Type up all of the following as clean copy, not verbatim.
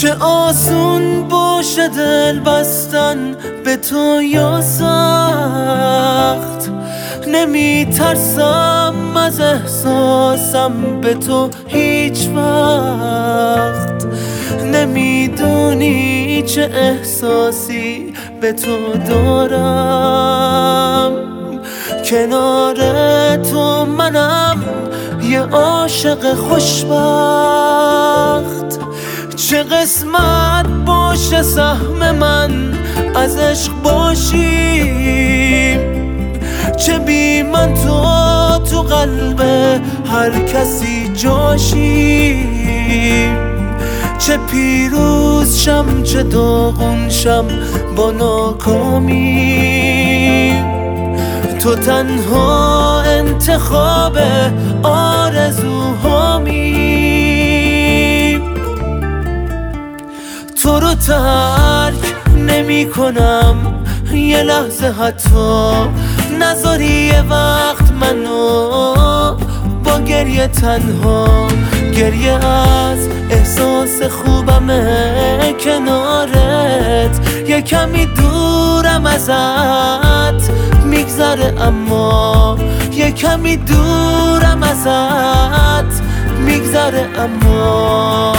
چه آسون باشه دل بستن به تو یا سخت، نمی ترسم از احساسم به تو هیچ وقت. نمیدونی چه احساسی به تو دارم، کنار تو منم یه عاشق خوشبخت. چه قسمت باشه سهم من از عشق باشی، چه بی من تو قلب هر کسی جاشی. چه پیروز شم چه داغون شم با ناکامی، تو تنها انتخاب آرزوهامی. تو رو ترک نمی کنم یه لحظه، حتی نذاری یه وقت منو با گریه تنها. گریه از احساس خوبمه کنارت، یه کمی دورم ازت میگذره، اما یه کمی دورم ازت میگذره اما.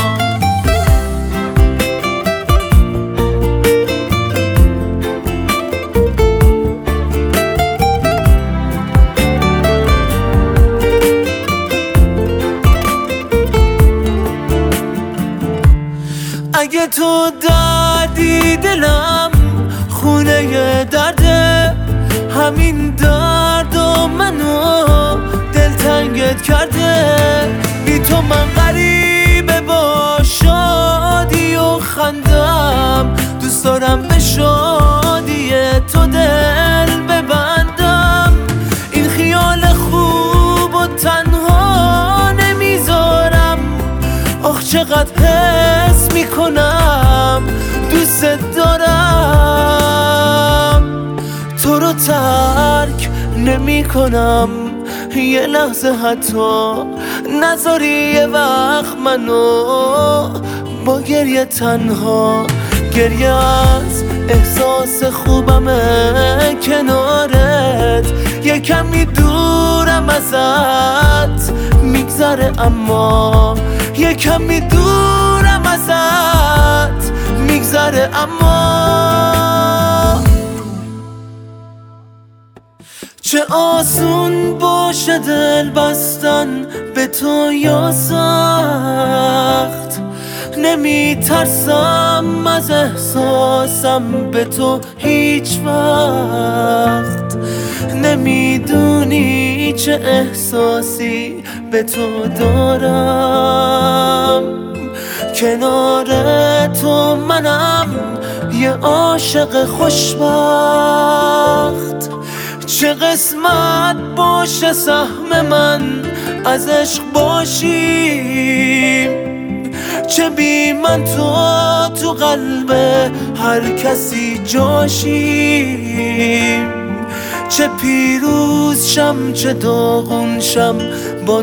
اگه تو دردی دلم خونه درده، همین درد و منو دلتنگت کرده. بی تو من غریبه با شادی و خندم، دوست دارم به شادی تو دل ببندم. این خیال خوب و تنها نمیذارم، آخ چقدر حس میکنم دوست دارم. تو رو ترک نمی کنم یه لحظه، حتی نذاری یه وقت منو با گریه تنها. گریه از احساس خوبمه کنارت، یه کمی دورم ازت میگذره، اما یه کمی دورم ازت میگذره اما. چه آسون باشه دل بستن به تو یا سخت، نمی ترسم از احساسم به تو هیچ وقت. نمیدونی چه احساسی به تو دارم، کنار تو منم یه عاشق خوشبخت. چه قسمت باشه سهم من از عشق باشی، چه بی من تو قلب هر کسی جاشی. چه پیروز شم چه داغون شم با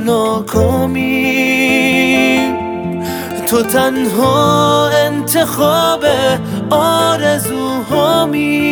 ناکامی، تو تنها انتخاب آرزوهامی.